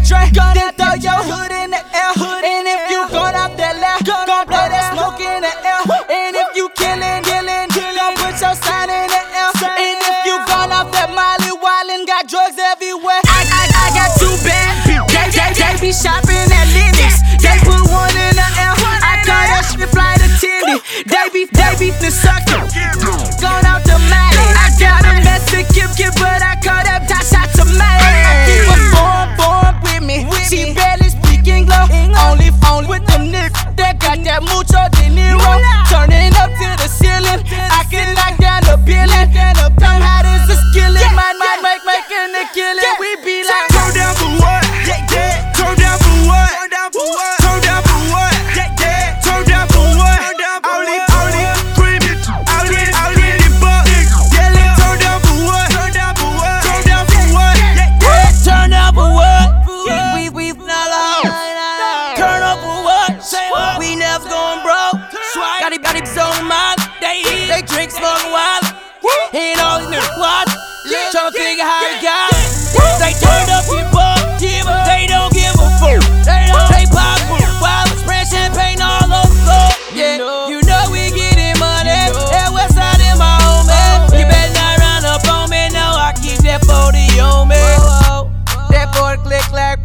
drink, then throw your hood in the air. And if you gone off that lap, gon' blow that smoke in the air. And if you killin', gon' put your sign in the air. And if you gone off that Molly Wildin', got drugs everywhere. I got two bad bitches, they be shopping at Lennox. They put one in the air, I call that shit flight attendant. They be the sucker, gone out the Molly. I got a Mexican kid, but I call that Tasha Tamale. I keep a born with me, she barely speak English. Only with them niggas that got that mucho dinero. Turning up to the ceiling, I can knock down the building. Come hot as a skillet, my making the killing. We be like, turn down for what? Turn down for what? Turn down for what? Turn down for what? Turn down for what? Only creamy, only buck. Turn down for what? Turn down for what? Turn down for what? turn up for what? We not out. Turn up for what? We never going broke. Got it so mild. They drink, smoke, wild. Ain't all in the squad. Tryna figure how it got. They turned up in buck, they don't give a fuck. They pop wild, spread champagne all over the floor. Yeah, you know we getting money. That west side in my home, man. You better not run up on me, no, I keep that 40 on me. That 40 click like